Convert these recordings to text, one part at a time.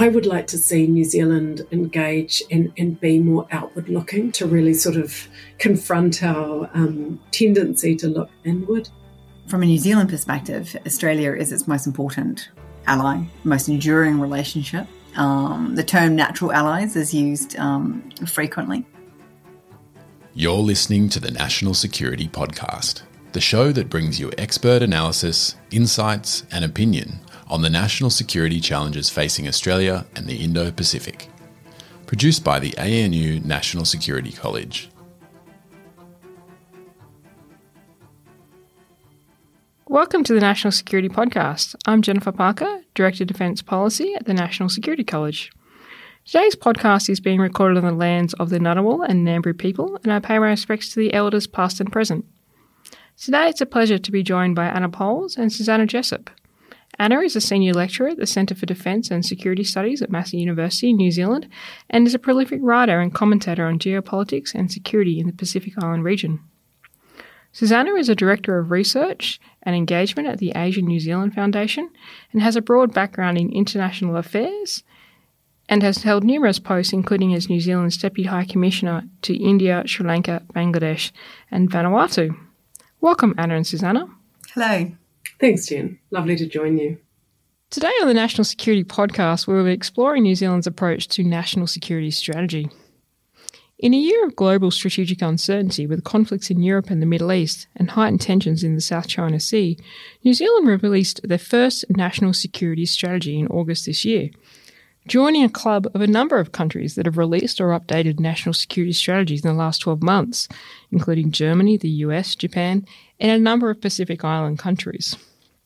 I would like to see New Zealand engage and be more outward looking to really sort of confront our tendency to look inward. From a New Zealand perspective, Australia is its most important ally, most enduring relationship. The term natural allies is used frequently. You're listening to the National Security Podcast, the show that brings you expert analysis, insights and opinion on the national security challenges facing Australia and the Indo-Pacific. Produced by the ANU National Security College. Welcome to the National Security Podcast. I'm Jennifer Parker, Director of Defence Policy at the National Security College. Today's podcast is being recorded on the lands of the Ngunnawal and Ngambri people, and I pay my respects to the elders past and present. Today it's a pleasure to be joined by Anna Poles and Susanna Jessup. Anna is a Senior Lecturer at the Centre for Defence and Security Studies at Massey University in New Zealand and is a prolific writer and commentator on geopolitics and security in the Pacific Island region. Susanna is a Director of Research and Engagement at the Asian New Zealand Foundation and has a broad background in international affairs and has held numerous posts, including as New Zealand's Deputy High Commissioner to India, Sri Lanka, Bangladesh and Vanuatu. Welcome, Anna and Susanna. Hello. Thanks, Jen. Lovely to join you. Today on the National Security Podcast, we'll be exploring New Zealand's approach to national security strategy. In a year of global strategic uncertainty with conflicts in Europe and the Middle East and heightened tensions in the South China Sea, New Zealand released their first national security strategy in August this year, joining a club of a number of countries that have released or updated national security strategies in the last 12 months, including Germany, the US, Japan, and a number of Pacific Island countries.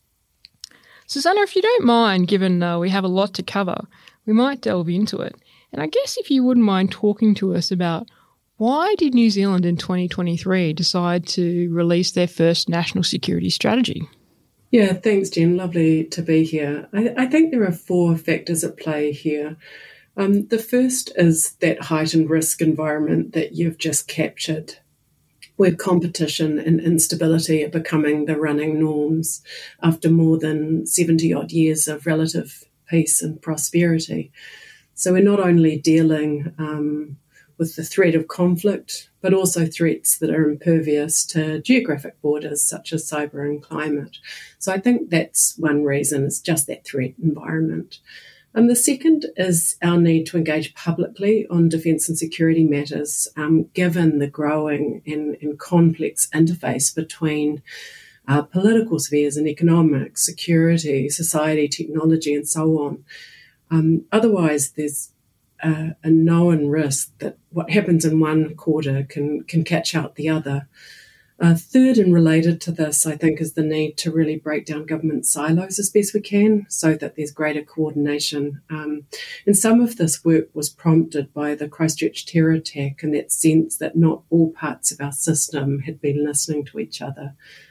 Susanna, if you don't mind, given we have a lot to cover, we might delve into it. And I guess if you wouldn't mind talking to us about why did New Zealand in 2023 decide to release their first national security strategy? Yeah, thanks, Jen. Lovely to be here. I think there are four factors at play here. The first is that heightened risk environment that you've just captured, where competition and instability are becoming the running norms after more than 70-odd years of relative peace and prosperity. So we're not only dealing with the threat of conflict, but also threats that are impervious to geographic borders such as cyber and climate. So I think that's one reason, it's just that threat environment. And the second is our need to engage publicly on defence and security matters, given the growing and complex interface between political spheres and economic, security, society, technology, and so on. Otherwise, there's a known risk that what happens in one quarter can catch out the other. Third and related to this, I think, is the need to really break down government silos as best we can so that there's greater coordination. And some of this work was prompted by the Christchurch terror attack and that sense that not all parts of our system had been listening to each other.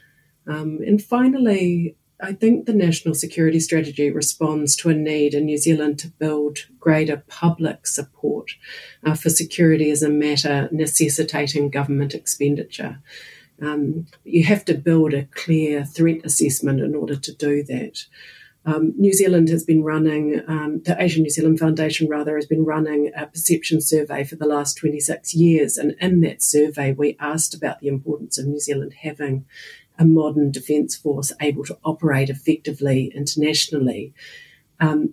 And finally, I think the National Security Strategy responds to a need in New Zealand to build greater public support for security as a matter necessitating government expenditure. You have to build a clear threat assessment in order to do that. New Zealand has been running, the Asian New Zealand Foundation has been running a perception survey for the last 26 years. And in that survey, we asked about the importance of New Zealand having a modern defence force able to operate effectively internationally. And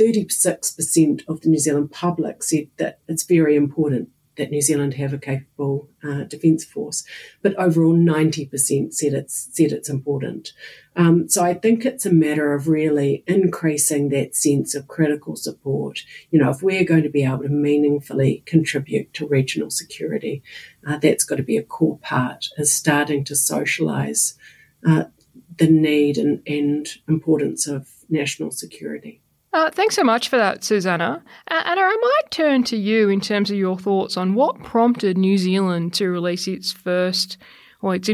36% of the New Zealand public said that it's very important that New Zealand have a capable defence force, but overall 90% said it's important. So I think it's a matter of really increasing that sense of critical support. You know, if we're going to be able to meaningfully contribute to regional security, that's got to be a core part, is starting to socialise the need and importance of national security. Thanks so much for that, Susanna. Anna, I might turn to you in terms of your thoughts on what prompted New Zealand to release its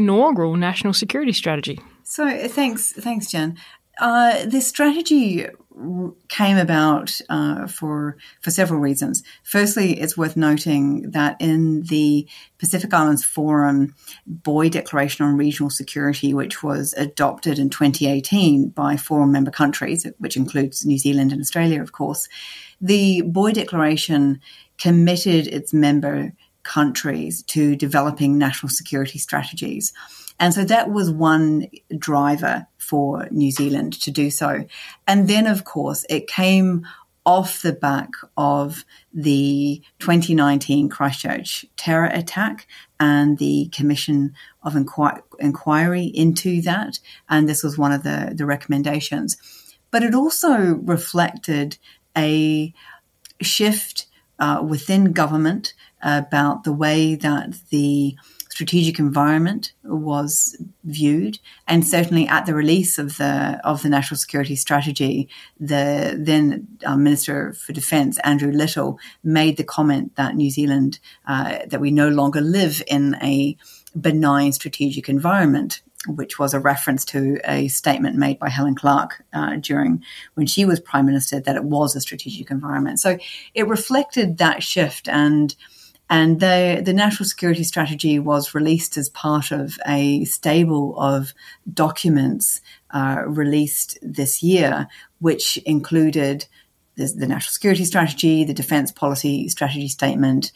inaugural national security strategy. So thanks, Jen. The strategy came about for several reasons. Firstly, it's worth noting that in the Pacific Islands Forum Boy Declaration on Regional Security, which was adopted in 2018 by 4 member countries, which includes New Zealand and Australia, of course, the Boy Declaration committed its member countries to developing national security strategies. And so that was one driver for New Zealand to do so. And then, of course, it came off the back of the 2019 Christchurch terror attack and the commission of inquiry into that. And this was one of the recommendations. But it also reflected a shift within government about the way that the strategic environment was viewed, and certainly at the release of the national security strategy, the then Minister for Defence, Andrew Little, made the comment that New Zealand that we no longer live in a benign strategic environment, which was a reference to a statement made by Helen Clark during when she was Prime Minister, that it was a strategic environment. So it reflected that shift, and the National Security Strategy was released as part of a stable of documents released this year, which included the National Security Strategy, the Defence Policy Strategy Statement,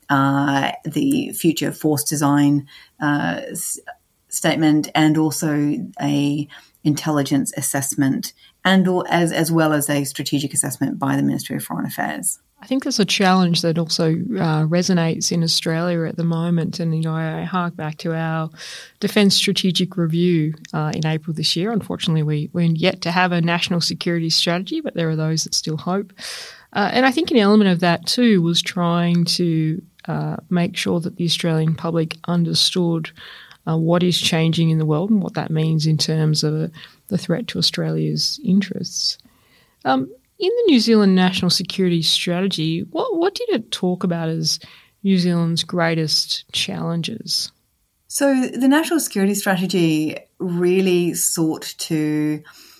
the Future Force Design Statement, and also a intelligence assessment, and as well as a strategic assessment by the Ministry of Foreign Affairs. I think there's a challenge that also resonates in Australia at the moment. And, I hark back to our Defence Strategic Review in April this year. Unfortunately, we're yet to have a national security strategy, but there are those that still hope. And I think an element of that too was trying to make sure that the Australian public understood what is changing in the world and what that means in terms of the threat to Australia's interests. In the New Zealand National Security Strategy, what did it talk about as New Zealand's greatest challenges? So the National Security Strategy really sought to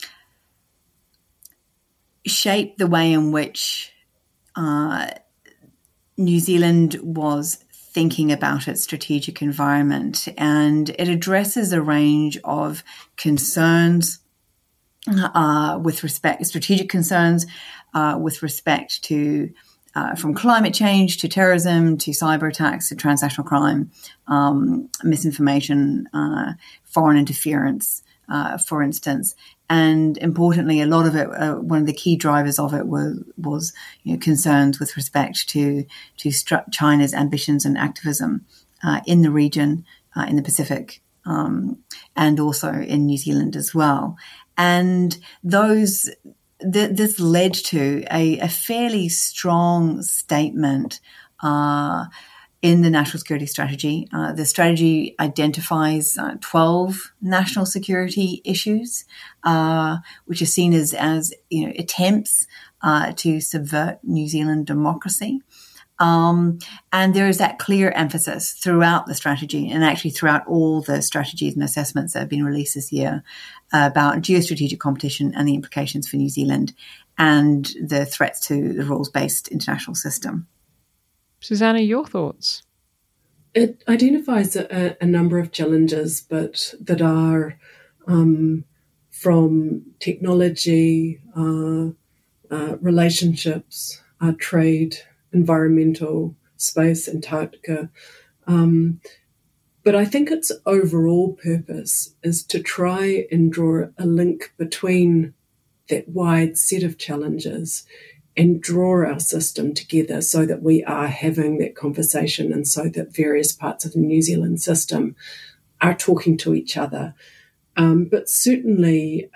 shape the way in which New Zealand was thinking about its strategic environment, and it addresses a range of concerns strategic concerns with respect to from climate change to terrorism to cyber attacks to transnational crime, misinformation, foreign interference, for instance. And importantly, a lot of it, one of the key drivers of it was concerns with respect to China's ambitions and activism in the region, in the Pacific, and also in New Zealand as well. And this led to a fairly strong statement in the National Security Strategy. The strategy identifies 12 national security issues, which are seen as attempts to subvert New Zealand democracy. And there is that clear emphasis throughout the strategy, and actually throughout all the strategies and assessments that have been released this year, about geostrategic competition and the implications for New Zealand and the threats to the rules-based international system. Susanna, your thoughts? It identifies a number of challenges, but that are from technology, relationships, trade, environmental, space, Antarctica. But I think its overall purpose is to try and draw a link between that wide set of challenges and draw our system together so that we are having that conversation, and so that various parts of the New Zealand system are talking to each other. But certainly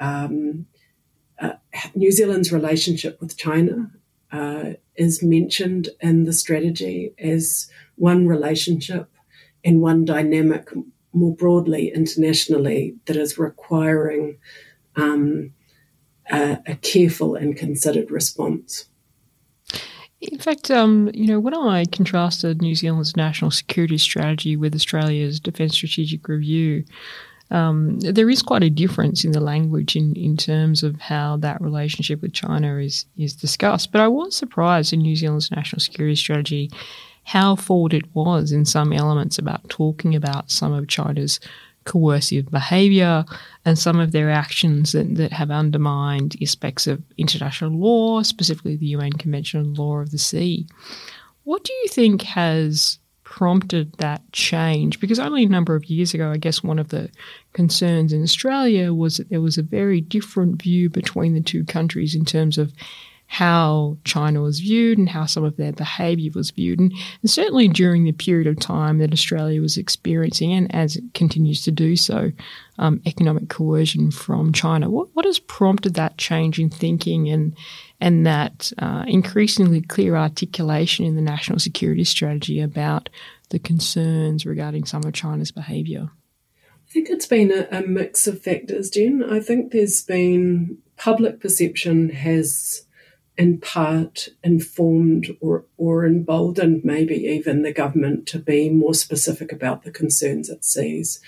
New Zealand's relationship with China is mentioned in the strategy as one relationship and one dynamic more broadly internationally that is requiring a careful and considered response. In fact, when I contrasted New Zealand's national security strategy with Australia's Defence Strategic Review, there is quite a difference in the language in terms of how that relationship with China is discussed. But I was surprised in New Zealand's national security strategy how forward it was in some elements about talking about some of China's coercive behaviour and some of their actions that have undermined aspects of international law, specifically the UN Convention on the Law of the Sea. What do you think has prompted that change? Because only a number of years ago, I guess one of the concerns in Australia was that there was a very different view between the two countries in terms of how China was viewed and how some of their behaviour was viewed. And certainly during the period of time that Australia was experiencing, and as it continues to do so, economic coercion from China. What has prompted that change in thinking and that increasingly clear articulation in the national security strategy about the concerns regarding some of China's behaviour? I think it's been a mix of factors, Jen. I think there's been public perception has in part informed or emboldened maybe even the government to be more specific about the concerns it sees.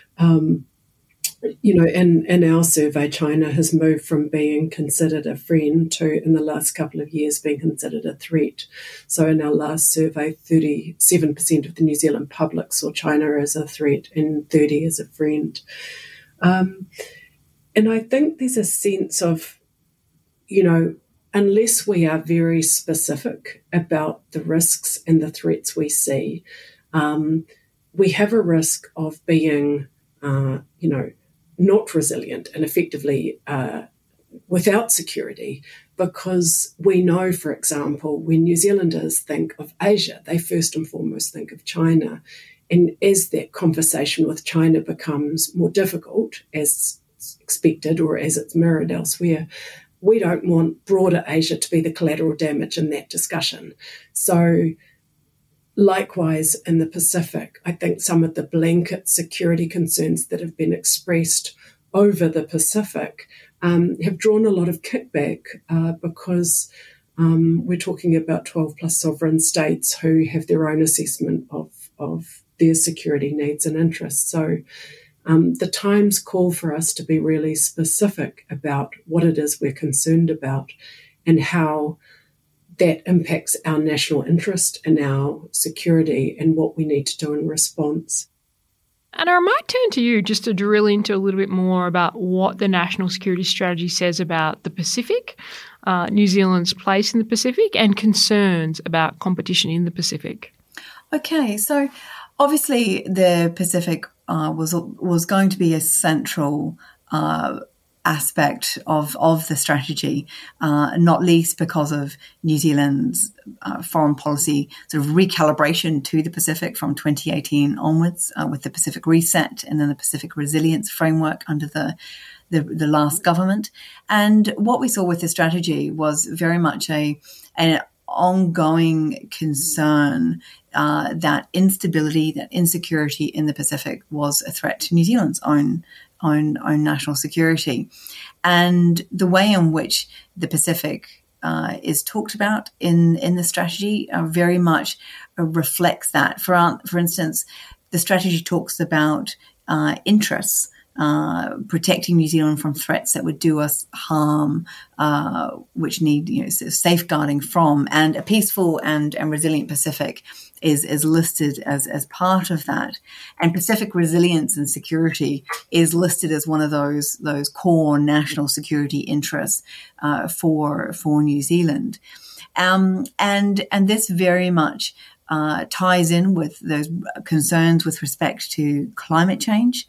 In our survey, China has moved from being considered a friend to, in the last couple of years, being considered a threat. So in our last survey, 37% of the New Zealand public saw China as a threat and 30% as a friend. And I think there's a sense of, unless we are very specific about the risks and the threats we see, we have a risk of being, not resilient and effectively without security, because we know, for example, when New Zealanders think of Asia, they first and foremost think of China. And as that conversation with China becomes more difficult, as expected or as it's mirrored elsewhere, we don't want broader Asia to be the collateral damage in that discussion. So likewise, in the Pacific, I think some of the blanket security concerns that have been expressed over the Pacific have drawn a lot of kickback because we're talking about 12 plus sovereign states who have their own assessment of their security needs and interests. So the times call for us to be really specific about what it is we're concerned about and how that impacts our national interest and our security and what we need to do in response. Anna, I might turn to you just to drill into a little bit more about what the national security strategy says about the Pacific, New Zealand's place in the Pacific, and concerns about competition in the Pacific. Okay, so obviously the Pacific was going to be a central aspect of the strategy, not least because of New Zealand's foreign policy sort of recalibration to the Pacific from 2018 onwards, with the Pacific Reset and then the Pacific Resilience Framework under the last government. And what we saw with the strategy was very much an ongoing concern that instability, that insecurity in the Pacific was a threat to New Zealand's own national security. And the way in which the Pacific is talked about in the strategy very much reflects that. For instance, the strategy talks about interests, protecting New Zealand from threats that would do us harm, which need sort of safeguarding from, and a peaceful and resilient Pacific is listed as part of that. And Pacific resilience and security is listed as one of those core national security interests for New Zealand. And this very much ties in with those concerns with respect to climate change,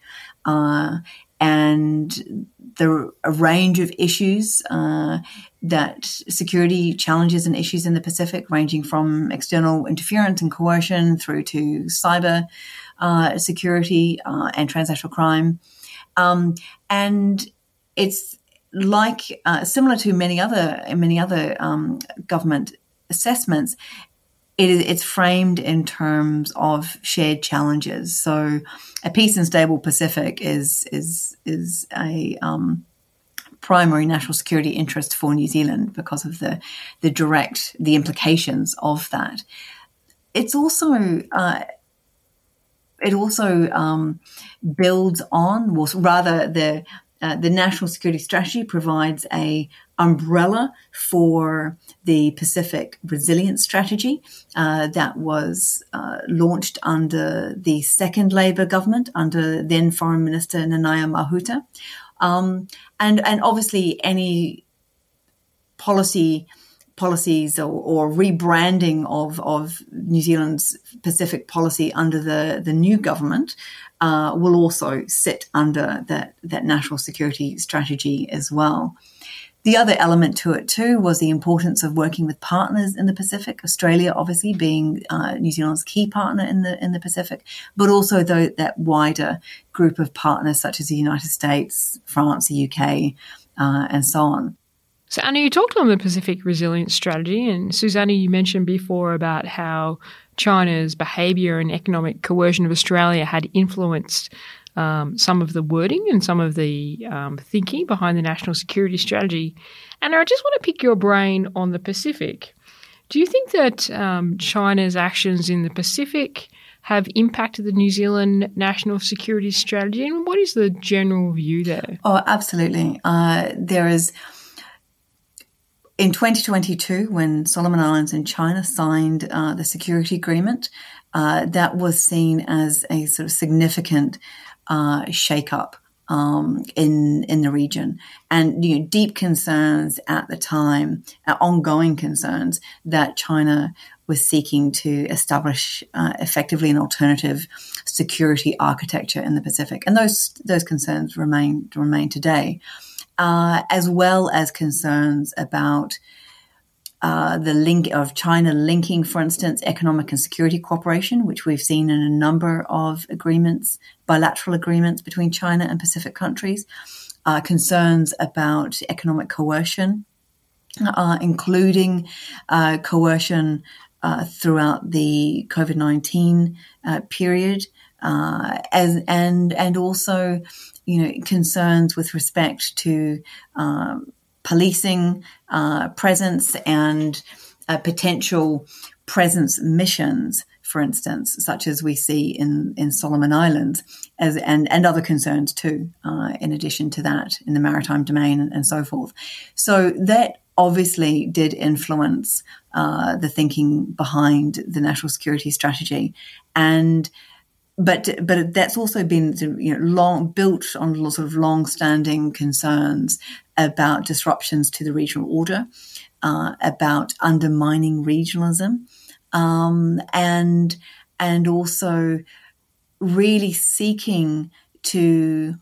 and a range of issues that security challenges and issues in the Pacific, ranging from external interference and coercion through to cyber security and transnational crime. And it's like similar to many other government assessments. It's framed in terms of shared challenges. So, a peace and stable Pacific is a primary national security interest for New Zealand because of the implications of that. It's also builds on, or rather, the National Security Strategy provides a umbrella for the Pacific Resilience Strategy that was launched under the second Labour government under then Foreign Minister Nanaia Mahuta, and obviously any policies or rebranding of New Zealand's Pacific policy under the new government will also sit under that national security strategy as well. The other element to it too was the importance of working with partners in the Pacific, Australia obviously being New Zealand's key partner in the Pacific, but also that wider group of partners such as the United States, France, the UK, and so on. So, Anna, you talked on the Pacific Resilience Strategy, and Susanna, you mentioned before about how China's behaviour and economic coercion of Australia had influenced some of the wording and some of the thinking behind the National Security Strategy. Anna, I just want to pick your brain on the Pacific. Do you think that China's actions in the Pacific have impacted the New Zealand National Security Strategy, and what is the general view there? Oh, absolutely. There is... In 2022, when Solomon Islands and China signed the security agreement, that was seen as a sort of significant shake-up in the region, and deep concerns at the time, ongoing concerns that China was seeking to establish effectively an alternative security architecture in the Pacific, and those concerns remain today. As well as concerns about the link of China linking, for instance, economic and security cooperation, which we've seen in a number of agreements, bilateral agreements between China and Pacific countries, concerns about economic coercion, including coercion throughout the COVID-19 period, and also concerns with respect to policing presence and potential presence missions, for instance, such as we see in Solomon Islands, and other concerns too, in addition to that, in the maritime domain and so forth. So that obviously did influence the thinking behind the national security strategy, But that's also been built on sort of long-standing concerns about disruptions to the regional order, about undermining regionalism, and also really seeking to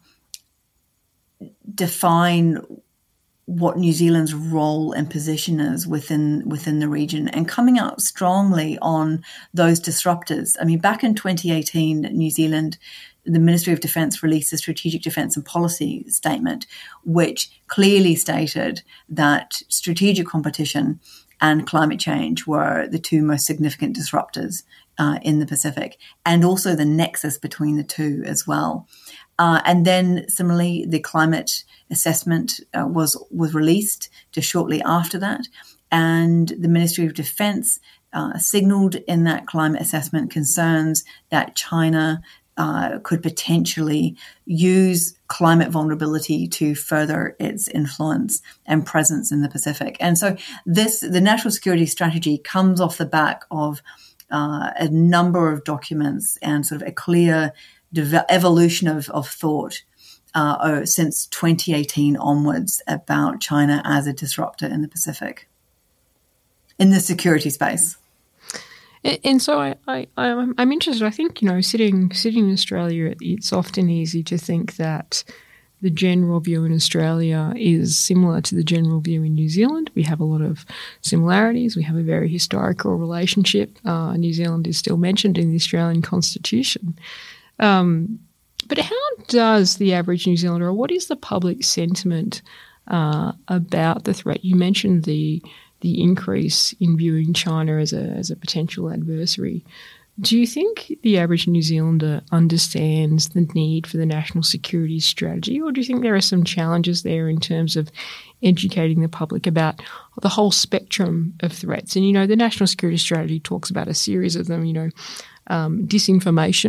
define what New Zealand's role and position is within the region, and coming out strongly on those disruptors. I mean, back in 2018, New Zealand, the Ministry of Defence released a Strategic Defence and Policy Statement, which clearly stated that strategic competition and climate change were the two most significant disruptors in the Pacific, and also the nexus between the two as well. And then similarly, the climate assessment was released just shortly after that. And the Ministry of Defence signalled in that climate assessment concerns that China could potentially use climate vulnerability to further its influence and presence in the Pacific. And so the national security strategy comes off the back of a number of documents and sort of a clear evolution of thought since 2018 onwards about China as a disruptor in the Pacific, in the security space. And so I'm interested. I think, sitting in Australia, it's often easy to think that the general view in Australia is similar to the general view in New Zealand. We have a lot of similarities. We have a very historical relationship. New Zealand is still mentioned in the Australian Constitution. But how does the average New Zealander, or what is the public sentiment about the threat? You mentioned the increase in viewing China as a potential adversary. Do you think the average New Zealander understands the need for the national security strategy, or do you think there are some challenges there in terms of educating the public about the whole spectrum of threats? And, the national security strategy talks about a series of them, disinformation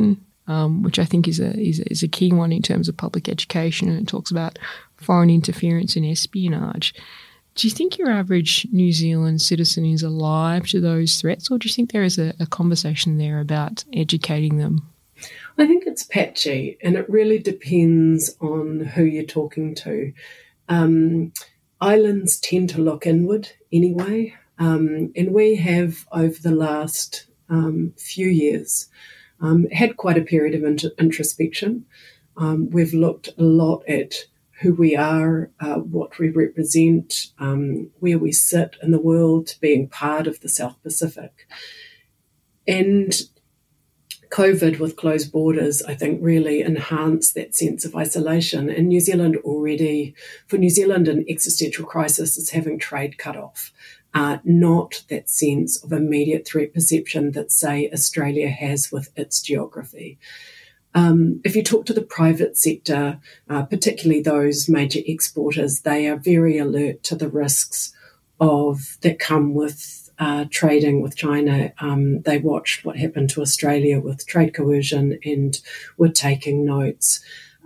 which I think is a key one in terms of public education, and it talks about foreign interference and espionage. Do you think your average New Zealand citizen is alive to those threats, or do you think there is a conversation there about educating them? I think it's patchy, and it really depends on who you're talking to. Islands tend to look inward anyway, and we have, over the last few years, had quite a period of introspection. We've looked a lot at who we are, what we represent, where we sit in the world, being part of the South Pacific. And COVID with closed borders, I think, really enhanced that sense of isolation. And New Zealand already, for New Zealand, an existential crisis is having trade cut off, not that sense of immediate threat perception that, say, Australia has with its geography. If you talk to the private sector, particularly those major exporters, they are very alert to the risks that come with trading with China. They watched what happened to Australia with trade coercion and were taking notes.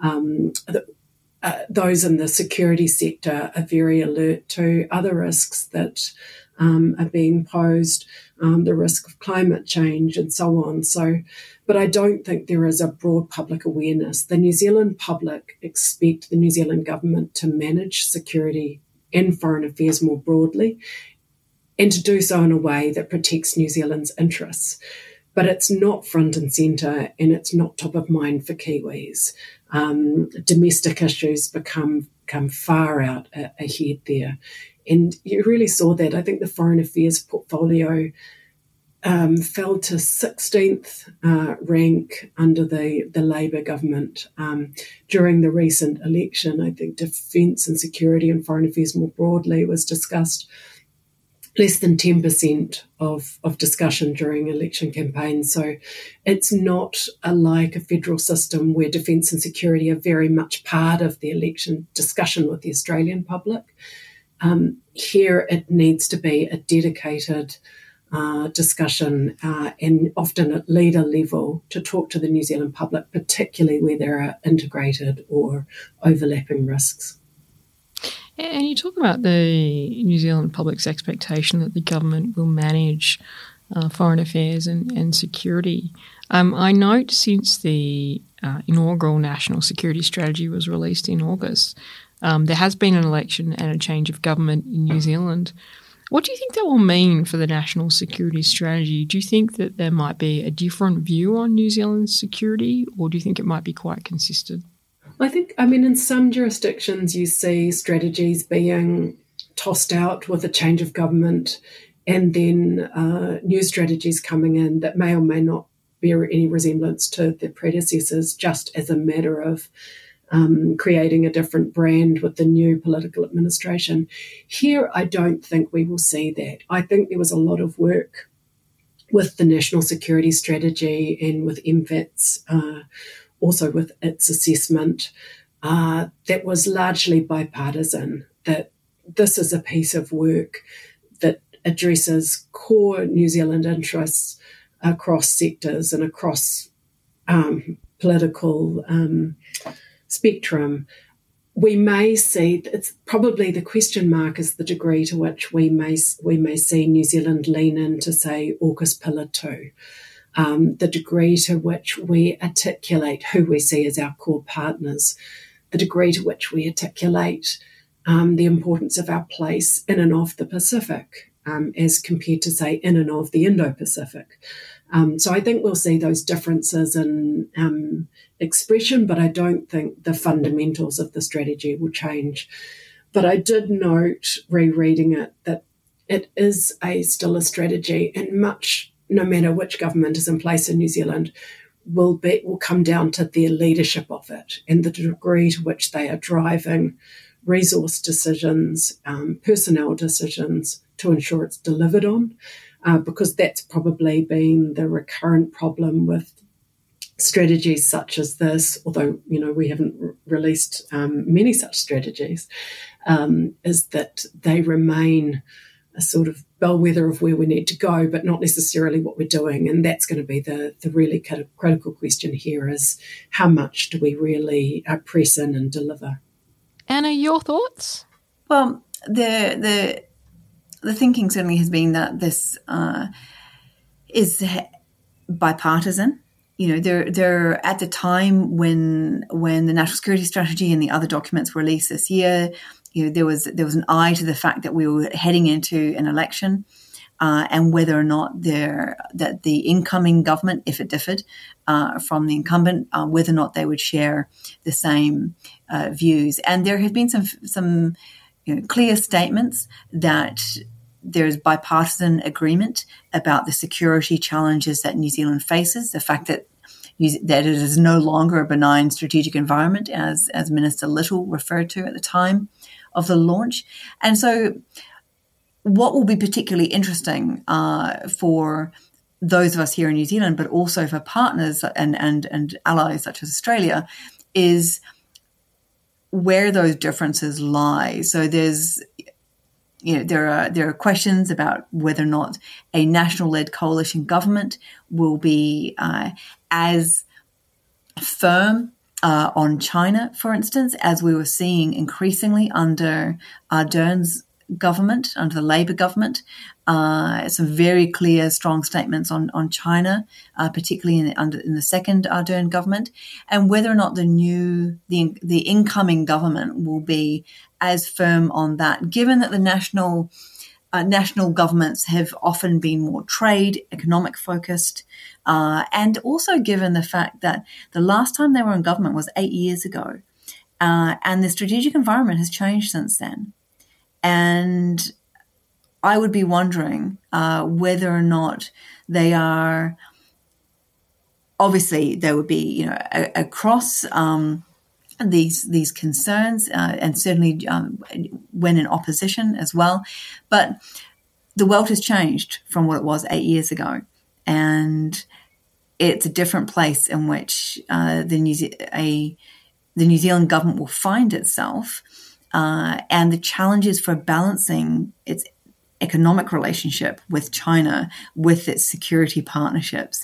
Those in the security sector are very alert to other risks that are being posed, the risk of climate change and so on. But I don't think there is a broad public awareness. The New Zealand public expect the New Zealand government to manage security and foreign affairs more broadly, and to do so in a way that protects New Zealand's interests. But it's not front and centre, and it's not top of mind for Kiwis. Domestic issues become far out ahead there. And you really saw that. I think the foreign affairs portfolio fell to 16th rank under the Labour government during the recent election. I think defence and security and foreign affairs more broadly was discussed less than 10% of discussion during election campaigns. So it's not like a federal system where defence and security are very much part of the election discussion with the Australian public. Here it needs to be a dedicated discussion and often at leader level to talk to the New Zealand public, particularly where there are integrated or overlapping risks. And you talk about the New Zealand public's expectation that the government will manage foreign affairs and security. I note since the inaugural National Security Strategy was released in August, there has been an election and a change of government in New Zealand. What do you think that will mean for the National Security Strategy? Do you think that there might be a different view on New Zealand's security, or do you think it might be quite consistent? In some jurisdictions you see strategies being tossed out with a change of government and then new strategies coming in that may or may not bear any resemblance to their predecessors, just as a matter of creating a different brand with the new political administration. Here, I don't think we will see that. I think there was a lot of work with the National Security Strategy and with MFAT's also with its assessment, that was largely bipartisan, that this is a piece of work that addresses core New Zealand interests across sectors and across political spectrum. We may see, it's probably the question mark is the degree to which we may see New Zealand lean into, say, AUKUS Pillar 2. The degree to which we articulate who we see as our core partners, the degree to which we articulate the importance of our place in and of the Pacific as compared to, say, in and of the Indo-Pacific. So I think we'll see those differences in expression, but I don't think the fundamentals of the strategy will change. But I did note, rereading it, that it is still a strategy, and much, no matter which government is in place in New Zealand, will come down to their leadership of it and the degree to which they are driving resource decisions, personnel decisions to ensure it's delivered on, because that's probably been the recurrent problem with strategies such as this, although, we haven't released many such strategies, is that they remain sort of bellwether of where we need to go, but not necessarily what we're doing. And that's going to be the really critical question here is how much do we really press in and deliver? Anna, your thoughts? Well, the thinking certainly has been that this is bipartisan. There at the time when the national security strategy and the other documents were released this year, there was an eye to the fact that we were heading into an election, and whether or not that the incoming government, if it differed from the incumbent, whether or not they would share the same views. And there have been some clear statements that there's bipartisan agreement about the security challenges that New Zealand faces, the fact that it is no longer a benign strategic environment, as Minister Little referred to at the time of the launch. And so what will be particularly interesting for those of us here in New Zealand, but also for partners and allies such as Australia, is where those differences lie. So there are questions about whether or not a national-led coalition government will be as firm on China, for instance, as we were seeing increasingly under Ardern's government, under the Labour government. Some very clear, strong statements on China, particularly in the second Ardern government, and whether or not the incoming government will be as firm on that, given that the national governments have often been more trade, economic focused, and also given the fact that the last time they were in government was 8 years ago, and the strategic environment has changed since then. And I would be wondering whether or not they are. Obviously, there would be, across these concerns, and certainly when in opposition as well. But the world has changed from what it was 8 years ago, and it's a different place in which the New Zealand government will find itself. And the challenges for balancing its economic relationship with China, with its security partnerships,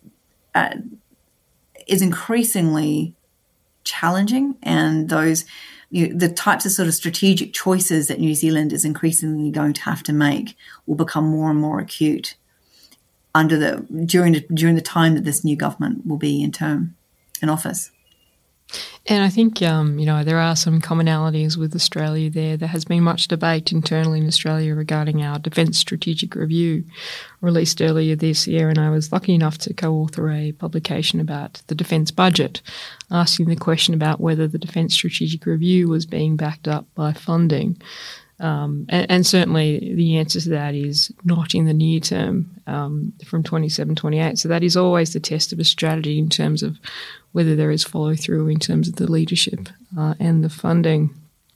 is increasingly challenging. And the types of sort of strategic choices that New Zealand is increasingly going to have to make will become more and more acute during the time that this new government will be in office. And I think, there are some commonalities with Australia there. There has been much debate internally in Australia regarding our Defence Strategic Review released earlier this year, and I was lucky enough to co-author a publication about the defence budget, asking the question about whether the Defence Strategic Review was being backed up by funding. And certainly the answer to that is not in the near term from 27-28. So that is always the test of a strategy in terms of whether there is follow-through in terms of the leadership and the funding.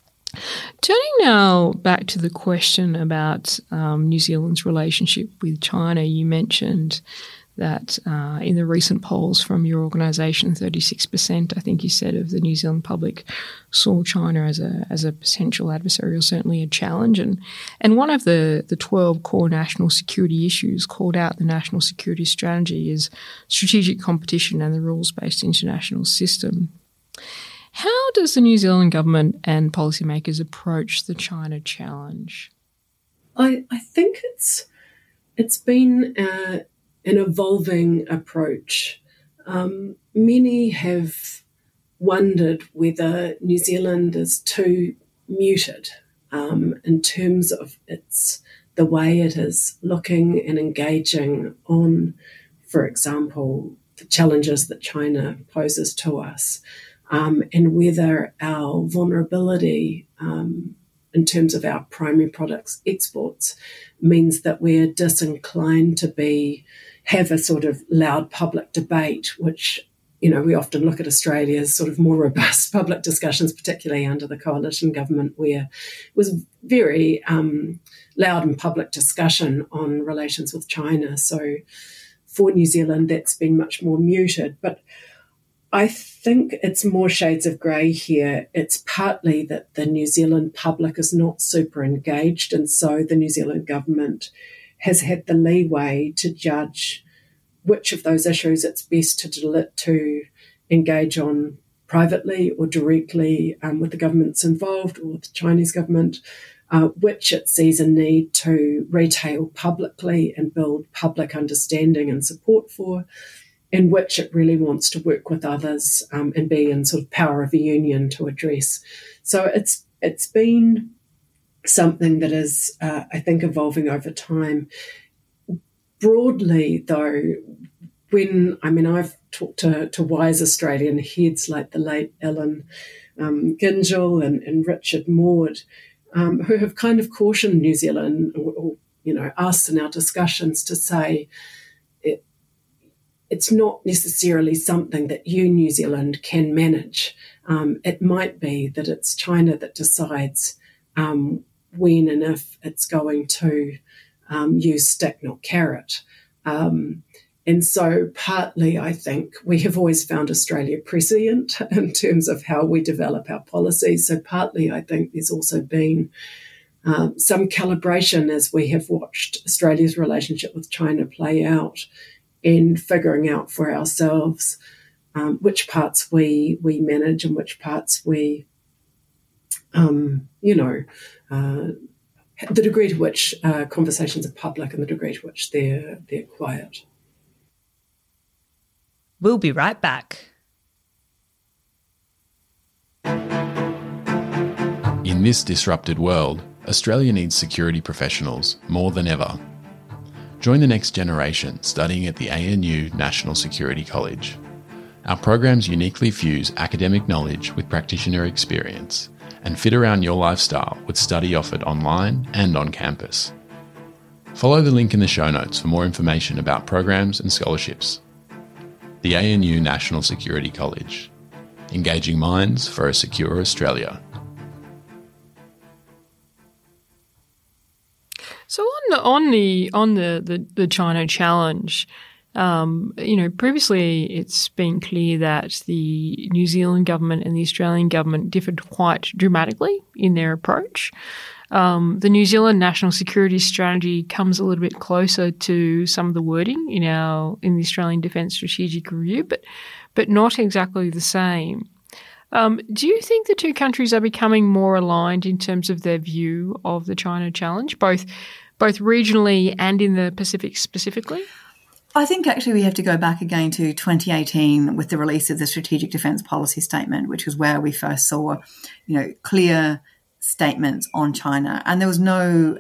Turning now back to the question about New Zealand's relationship with China, you mentioned that in the recent polls from your organisation, 36%, I think you said, of the New Zealand public saw China as a potential adversary or certainly a challenge. And one of the 12 core national security issues called out in the National Security Strategy is strategic competition and the rules-based international system. How does the New Zealand government and policymakers approach the China challenge? I think it's been an evolving approach. Many have wondered whether New Zealand is too muted in terms of the way it is looking and engaging on, for example, the challenges that China poses to us, and whether our vulnerability in terms of our primary products exports means that we're disinclined to have a sort of loud public debate, which, we often look at Australia's sort of more robust public discussions, particularly under the coalition government, where it was very loud and public discussion on relations with China. So for New Zealand, that's been much more muted. But I think it's more shades of grey here. It's partly that the New Zealand public is not super engaged, and so the New Zealand government has had the leeway to judge which of those issues it's best to engage on privately or directly with the governments involved or with the Chinese government, which it sees a need to retail publicly and build public understanding and support for, in which it really wants to work with others and be in sort of power of a union to address. So it's been something that is, I think, evolving over time. Broadly, though, I've talked to wise Australian heads like the late Alan Gyngell and Richard Maud, who have kind of cautioned New Zealand, or us in our discussions to say it's not necessarily something that you, New Zealand, can manage. It might be that it's China that decides when and if it's going to use stick, not carrot. And so partly I think we have always found Australia prescient in terms of how we develop our policies. So partly I think there's also been some calibration as we have watched Australia's relationship with China play out in figuring out for ourselves which parts we manage and which parts we, the degree to which conversations are public and the degree to which they're quiet. We'll be right back. In this disrupted world, Australia needs security professionals more than ever. Join the next generation studying at the ANU National Security College. Our programs uniquely fuse academic knowledge with practitioner experience and fit around your lifestyle with study offered online and on campus. Follow the link in the show notes for more information about programs and scholarships. The ANU National Security College. Engaging minds for a secure Australia. So on the China challenge, previously it's been clear that the New Zealand government and the Australian government differed quite dramatically in their approach. The New Zealand National Security Strategy comes a little bit closer to some of the wording in the Australian Defence Strategic Review, but not exactly the same. Do you think the two countries are becoming more aligned in terms of their view of the China challenge, both regionally and in the Pacific specifically? I think actually we have to go back again to 2018 with the release of the Strategic Defence Policy Statement, which was where we first saw, clear statements on China. And there was no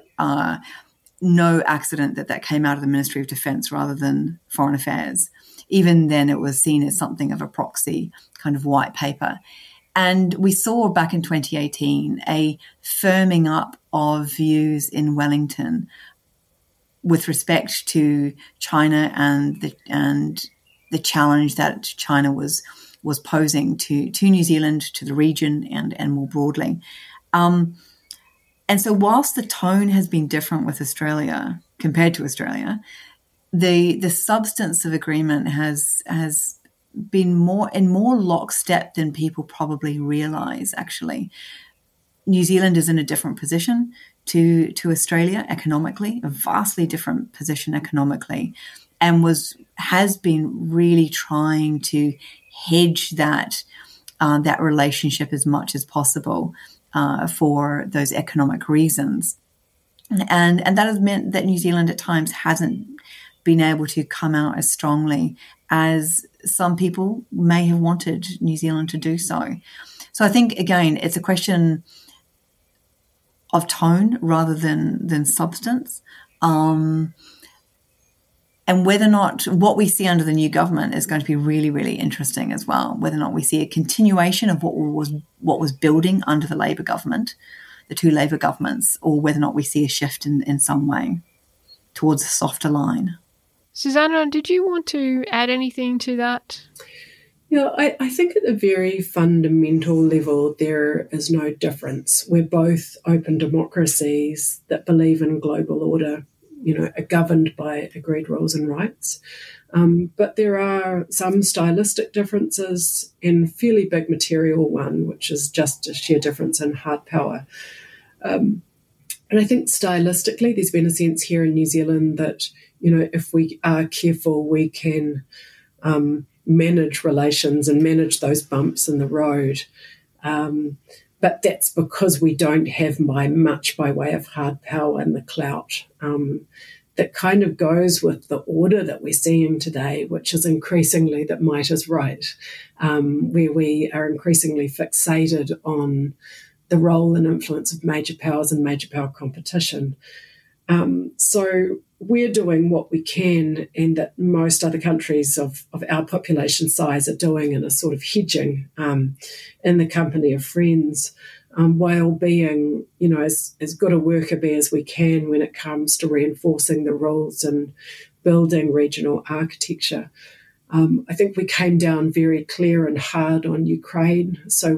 accident that came out of the Ministry of Defence rather than Foreign Affairs. Even then it was seen as something of a proxy kind of white paper. And we saw back in 2018 a firming up of views in Wellington with respect to China and the challenge that China was posing to New Zealand, to the region, and more broadly. And so whilst the tone has been different with Australia compared to Australia, the substance of agreement has been more lockstep than people probably realise, actually. New Zealand is in a different position to Australia economically, a vastly different position economically, and has been really trying to hedge that relationship as much as possible for those economic reasons. And that has meant that New Zealand at times hasn't been able to come out as strongly as some people may have wanted New Zealand to do so. So I think, again, it's a question of tone rather than substance. And whether or not what we see under the new government is going to be really, really interesting as well. Whether or not we see a continuation of what was building under the Labor government, the two Labor governments, or whether or not we see a shift in some way towards a softer line. Susanna, did you want to add anything to that? Yeah, I think at a very fundamental level, there is no difference. We're both open democracies that believe in global order. are governed by agreed rules and rights. But there are some stylistic differences and fairly big material one, which is just a sheer difference in hard power. And I think stylistically, there's been a sense here in New Zealand that, if we are careful, we can manage relations and manage those bumps in the road. But that's because we don't have much by way of hard power and the clout. That kind of goes with the order that we're seeing today, which is increasingly that might is right, where we are increasingly fixated on the role and influence of major powers and major power competition. So we're doing what we can, and that most other countries of our population size are doing, and are sort of hedging in the company of friends, while being, as good a worker bee as we can when it comes to reinforcing the rules and building regional architecture. I think we came down very clear and hard on Ukraine, so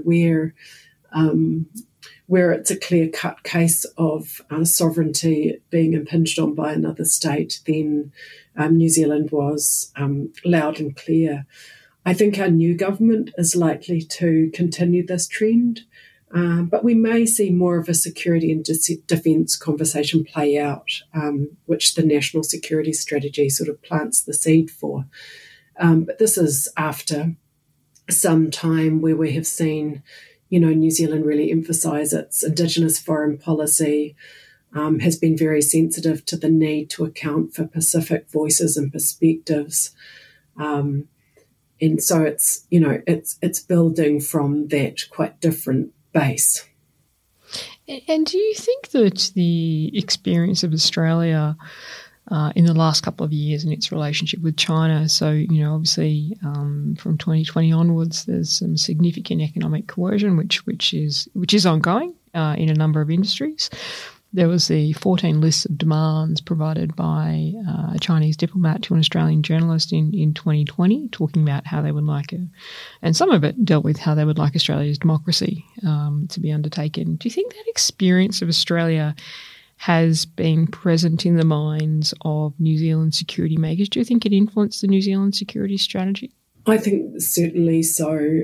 where it's a clear-cut case of sovereignty being impinged on by another state, then New Zealand was loud and clear. I think our new government is likely to continue this trend, but we may see more of a security and defence conversation play out, which the National Security Strategy sort of plants the seed for. But this is after some time where we have seen New Zealand really emphasise its Indigenous foreign policy, has been very sensitive to the need to account for Pacific voices and perspectives. And so it's building from that quite different base. And do you think that the experience of Australia in the last couple of years and its relationship with China, so, obviously from 2020 onwards, there's some significant economic coercion, which is ongoing in a number of industries. There was the 14 lists of demands provided by a Chinese diplomat to an Australian journalist in 2020, talking about how they would like and some of it dealt with how they would like Australia's democracy to be undertaken. Do you think that experience of Australia has been present in the minds of New Zealand security makers? Do you think it influenced the New Zealand security strategy? I think certainly so.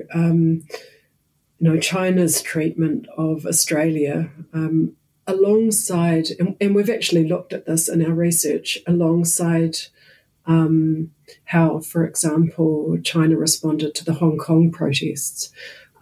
China's treatment of Australia, alongside, and we've actually looked at this in our research, alongside how, for example, China responded to the Hong Kong protests,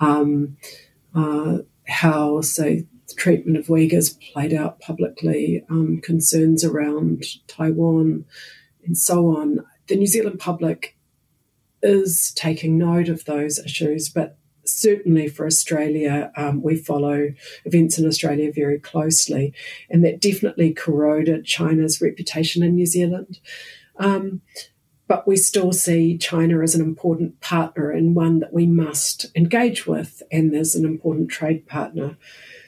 how, say, the treatment of Uyghurs played out publicly, concerns around Taiwan, and so on. The New Zealand public is taking note of those issues, but certainly for Australia, we follow events in Australia very closely, and that definitely corroded China's reputation in New Zealand. But we still see China as an important partner and one that we must engage with, and as an important trade partner.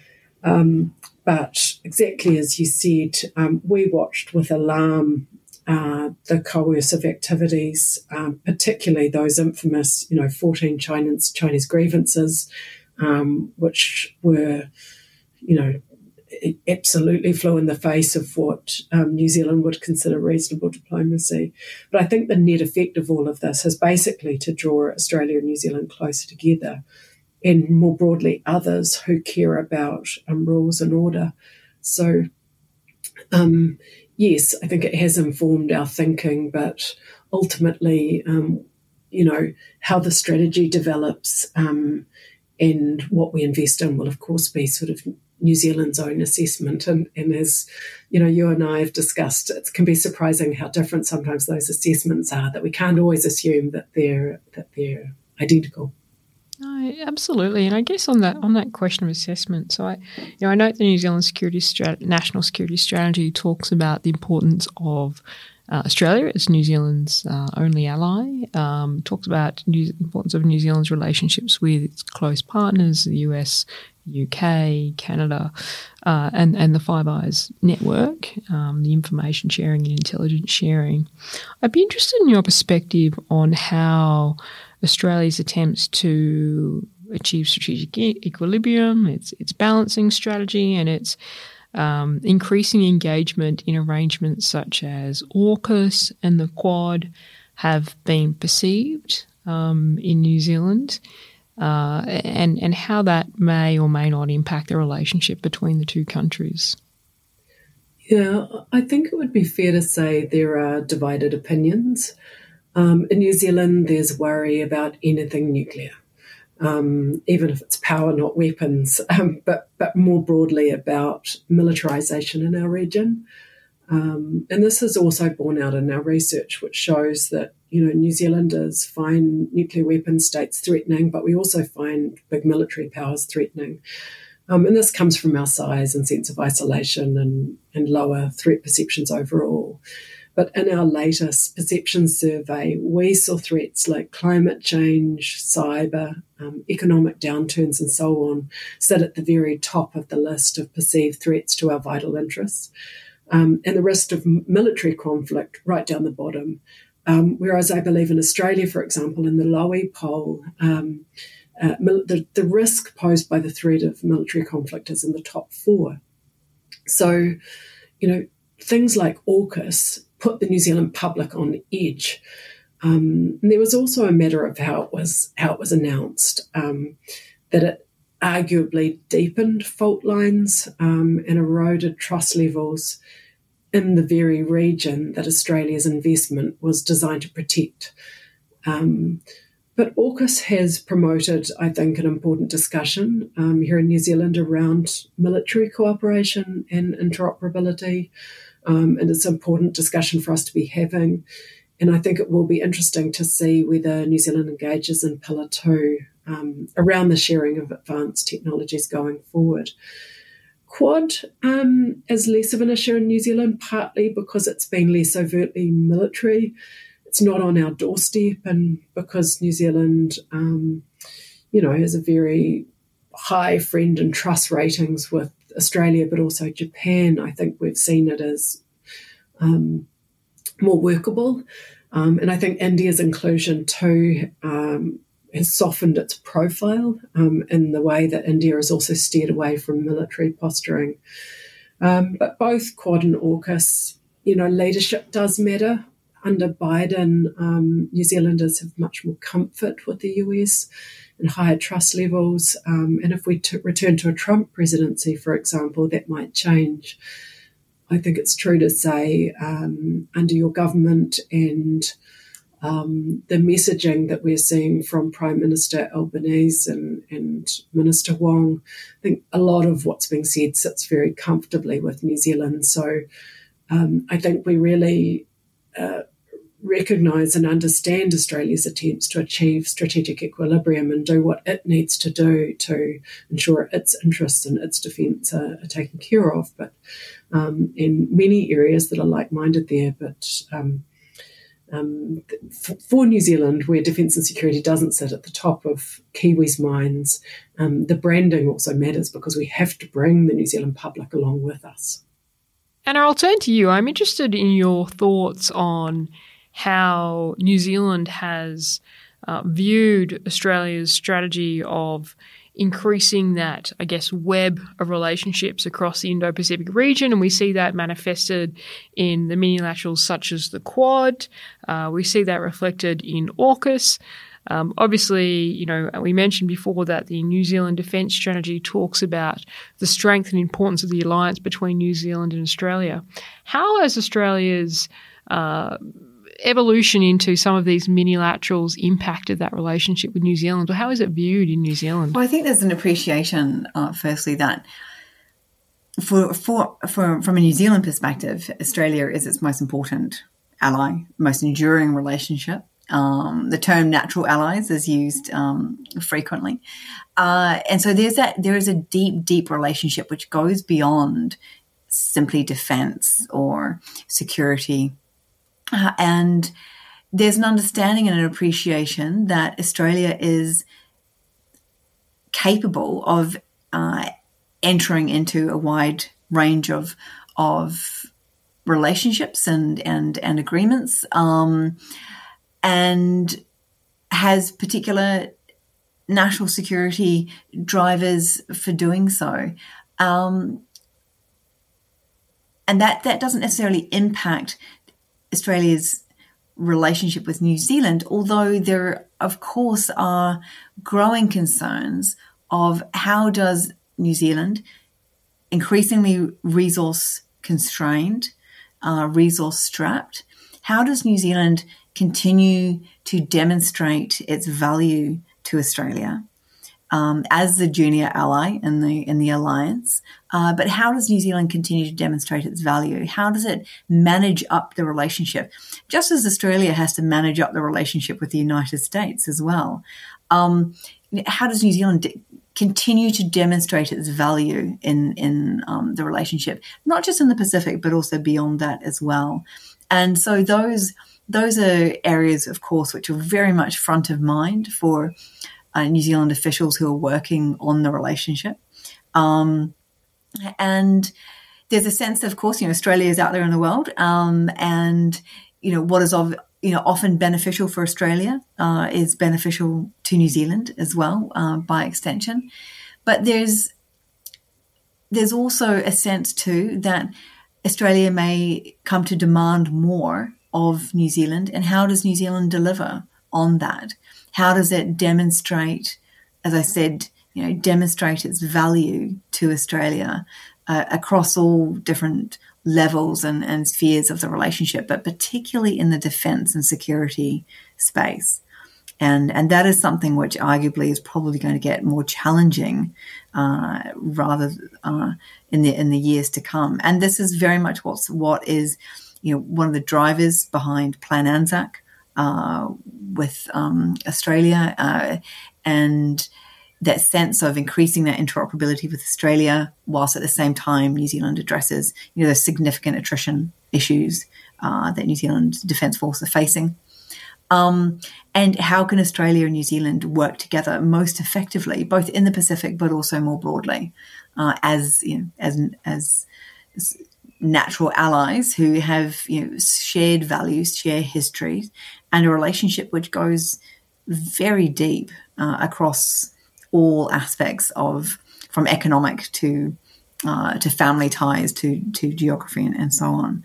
But exactly as you said, we watched with alarm the coercive activities, particularly those infamous, 14 Chinese grievances, which were, it absolutely flew in the face of what New Zealand would consider reasonable diplomacy. But I think the net effect of all of this is basically to draw Australia and New Zealand closer together, and more broadly others who care about rules and order. So, yes, I think it has informed our thinking, but ultimately, how the strategy develops and what we invest in will, of course, be sort of New Zealand's own assessment. And as, you and I have discussed, it can be surprising how different sometimes those assessments are, that we can't always assume that they're identical. No, absolutely, and I guess on that question of assessment, so I note the New Zealand National Security Strategy talks about the importance of Australia as New Zealand's only ally. Talks about the importance of New Zealand's relationships with its close partners, the US, UK, Canada, and the Five Eyes network, the information sharing and intelligence sharing. I'd be interested in your perspective on how Australia's attempts to achieve strategic equilibrium, its balancing strategy, and its increasing engagement in arrangements such as AUKUS and the Quad have been perceived in New Zealand, and how that may or may not impact the relationship between the two countries? Yeah, I think it would be fair to say there are divided opinions. In New Zealand, there's worry about anything nuclear, even if it's power, not weapons, but more broadly about militarisation in our region. And this is also borne out in our research, which shows that, New Zealanders find nuclear weapon states threatening, but we also find big military powers threatening. And this comes from our size and sense of isolation and lower threat perceptions overall. But in our latest perception survey, we saw threats like climate change, cyber, economic downturns and so on sit at the very top of the list of perceived threats to our vital interests. And the risk of military conflict right down the bottom. Whereas I believe in Australia, for example, in the Lowy poll, the risk posed by the threat of military conflict is in the top 4. So, things like AUKUS put the New Zealand public on edge. And there was also a matter of how it was announced, that it arguably deepened fault lines and eroded trust levels in the very region that Australia's investment was designed to protect. But AUKUS has promoted, I think, an important discussion here in New Zealand around military cooperation and interoperability. And it's an important discussion for us to be having. And I think it will be interesting to see whether New Zealand engages in Pillar 2 around the sharing of advanced technologies going forward. Quad is less of an issue in New Zealand, partly because it's been less overtly military. It's not on our doorstep, and because New Zealand, has a very high friend and trust ratings with Australia, but also Japan, I think we've seen it as more workable. And I think India's inclusion too has softened its profile in the way that India has also steered away from military posturing. But both Quad and AUKUS, leadership does matter. Under Biden, New Zealanders have much more comfort with the US and higher trust levels. And if we return to a Trump presidency, for example, that might change. I think it's true to say under your government and the messaging that we're seeing from Prime Minister Albanese and Minister Wong, I think a lot of what's being said sits very comfortably with New Zealand. So I think we really recognise and understand Australia's attempts to achieve strategic equilibrium and do what it needs to do to ensure its interests and its defence are taken care of. But in many areas that are like-minded there, but for New Zealand, where defence and security doesn't sit at the top of Kiwis' minds, the branding also matters because we have to bring the New Zealand public along with us. Anna, I'll turn to you. I'm interested in your thoughts on how New Zealand has viewed Australia's strategy of increasing that, web of relationships across the Indo-Pacific region. And we see that manifested in the minilaterals such as the Quad. We see that reflected in AUKUS. Obviously, we mentioned before that the New Zealand Defence Strategy talks about the strength and importance of the alliance between New Zealand and Australia. How has Australia's evolution into some of these minilaterals impacted that relationship with New Zealand, or how is it viewed in New Zealand? Well, I think there's an appreciation, firstly, that from a New Zealand perspective, Australia is its most important ally, most enduring relationship. The term natural allies is used frequently. And so there is a deep, deep relationship which goes beyond simply defence or security. And there's an understanding and an appreciation that Australia is capable of entering into a wide range of relationships and agreements, and has particular national security drivers for doing so. And that doesn't necessarily impact Australia's relationship with New Zealand, although there, of course, are growing concerns of how does New Zealand, increasingly resource constrained, resource strapped, how does New Zealand continue to demonstrate its value to Australia as the junior ally in the alliance? But how does New Zealand continue to demonstrate its value? How does it manage up the relationship? Just as Australia has to manage up the relationship with the United States as well. How does New Zealand continue to demonstrate its value in the relationship, not just in the Pacific, but also beyond that as well? And so those are areas, of course, which are very much front of mind for New Zealand officials who are working on the relationship. And there's a sense that, of course, Australia is out there in the world, and what is often beneficial for Australia is beneficial to New Zealand as well, by extension. But there's also a sense too that Australia may come to demand more of New Zealand, and how does New Zealand deliver on that? How does it demonstrate, as I said, demonstrate its value to Australia across all different levels and spheres of the relationship, but particularly in the defence and security space? And that is something which arguably is probably going to get more challenging rather in the years to come. And this is very much what is one of the drivers behind Plan Anzac with Australia, and that sense of increasing that interoperability with Australia, whilst at the same time New Zealand addresses the significant attrition issues that New Zealand's Defence Force are facing. And how can Australia and New Zealand work together most effectively, both in the Pacific but also more broadly, as natural allies who have shared values, share histories, and a relationship which goes very deep across all aspects from economic to family ties to geography and so on.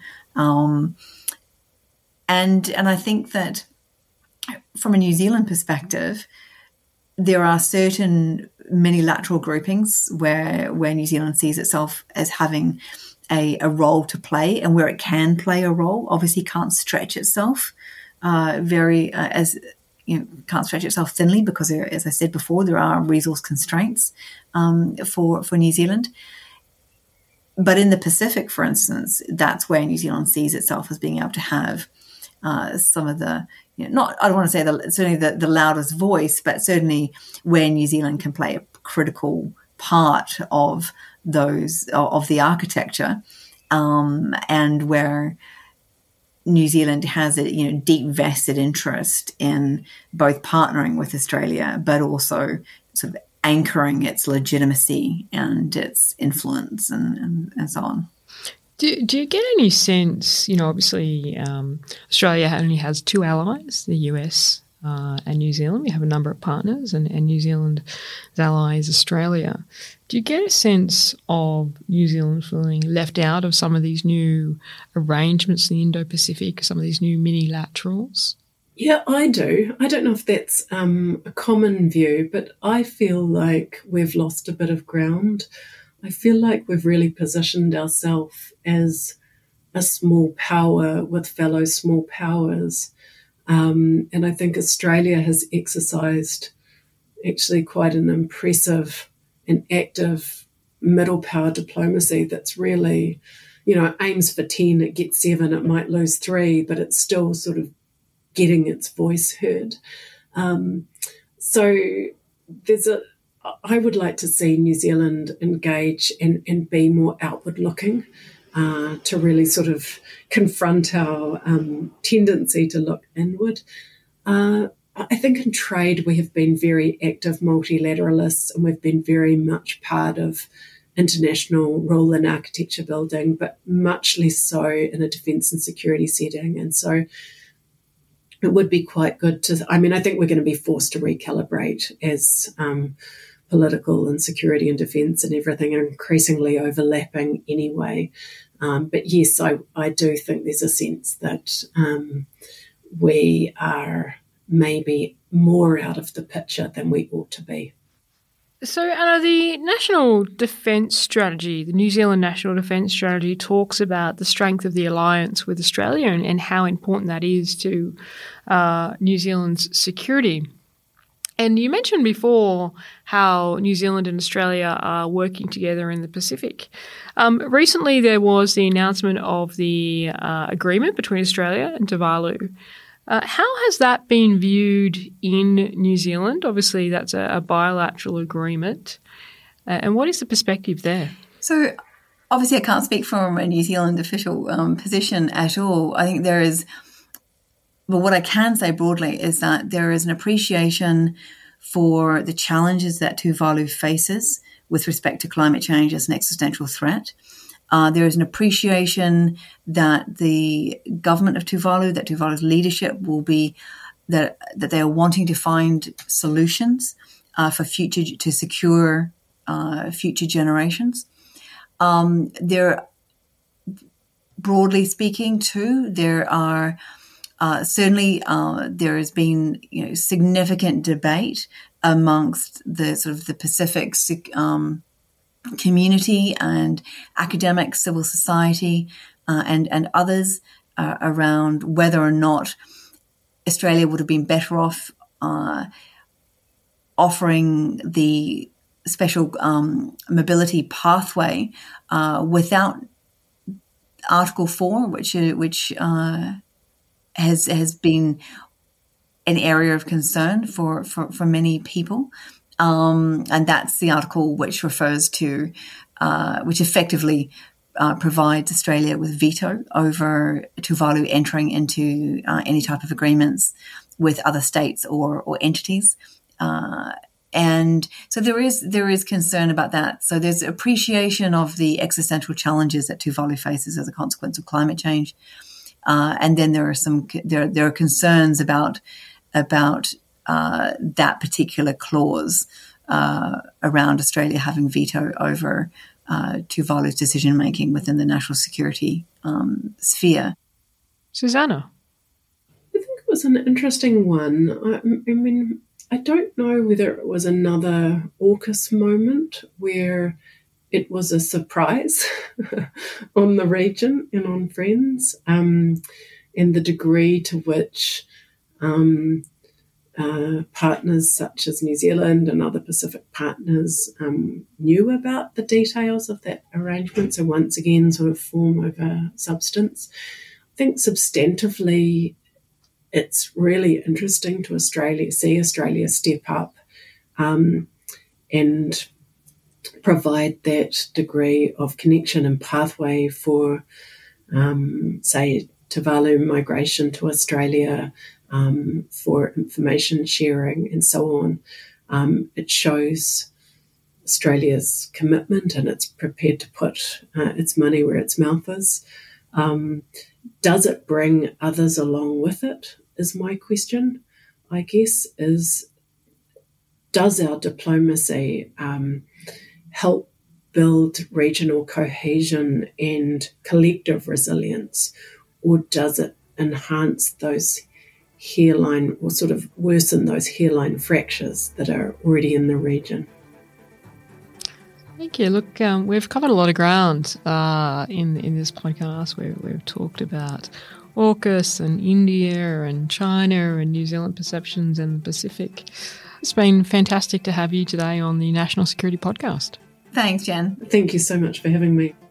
And I think that from a New Zealand perspective, there are certain minilateral groupings where New Zealand sees itself as having a role to play, and where it can play a role. Obviously, can't stretch itself can't stretch itself thinly, because, as I said before, there are resource constraints for New Zealand. But in the Pacific, for instance, that's where New Zealand sees itself as being able to have some of the, I don't want to say certainly the loudest voice, but certainly where New Zealand can play a critical part of the architecture, and where New Zealand has a deep vested interest in both partnering with Australia, but also sort of anchoring its legitimacy and its influence and so on. Do you get any sense, obviously Australia only has two allies, the US and New Zealand. We have a number of partners, and New Zealand's ally is Australia. Do you get a sense of New Zealand feeling left out of some of these new arrangements in the Indo-Pacific, some of these new mini-laterals? Yeah, I do. I don't know if that's a common view, but I feel like we've lost a bit of ground. I feel like we've really positioned ourselves as a small power with fellow small powers. And I think Australia has exercised actually quite an impressive and active middle power diplomacy that's really, aims for 10, it gets 7, it might lose 3, but it's still sort of getting its voice heard. So I would like to see New Zealand engage and be more outward looking, to really sort of confront our tendency to look inward. I think in trade we have been very active multilateralists, and we've been very much part of international rule and architecture building, but much less so in a defence and security setting. And so it would be quite good I think we're going to be forced to recalibrate as political and security and defence and everything are increasingly overlapping anyway. But yes, I do think there's a sense that we are maybe more out of the picture than we ought to be. So, Anna, the National Defence Strategy, the New Zealand National Defence Strategy, talks about the strength of the alliance with Australia and how important that is to New Zealand's security. And you mentioned before how New Zealand and Australia are working together in the Pacific. Recently, there was the announcement of the agreement between Australia and Tuvalu. How has that been viewed in New Zealand? Obviously, that's a bilateral agreement. And what is the perspective there? So, obviously, I can't speak from a New Zealand official position at all. I think there is, well, what I can say broadly is that there is an appreciation for the challenges that Tuvalu faces with respect to climate change as an existential threat. There is an appreciation that the government of Tuvalu, that Tuvalu's leadership will be, that they are wanting to find solutions for future, to secure future generations. There, broadly speaking, too, there are certainly there has been significant debate amongst the sort of the Pacific community and academic civil society and others around whether or not Australia would have been better off offering the special mobility pathway without Article 4, which has been an area of concern for many people. And that's the article which refers to, which effectively provides Australia with veto over Tuvalu entering into any type of agreements with other states or entities. And so there is concern about that. So there's appreciation of the existential challenges that Tuvalu faces as a consequence of climate change. And then there are concerns about that particular clause around Australia having veto over Tuvalu's decision making within the national security sphere. Susanna, I think it was an interesting one. I mean, I don't know whether it was another AUKUS moment where it was a surprise on the region and on Friends, and the degree to which partners such as New Zealand and other Pacific partners knew about the details of that arrangement. So once again, sort of form over substance. I think substantively, it's really interesting to see Australia step up and provide that degree of connection and pathway for, say, Tuvalu migration to Australia, for information sharing and so on. It shows Australia's commitment and it's prepared to put its money where its mouth is. Does it bring others along with it, is my question, I guess, does our diplomacy help build regional cohesion and collective resilience, or does it enhance those hairline or sort of worsen those hairline fractures that are already in the region? Thank you. Look, we've covered a lot of ground in this podcast. We've talked about AUKUS and India and China and New Zealand perceptions and the Pacific. It's been fantastic to have you today on the National Security Podcast. Thanks, Jen. Thank you so much for having me.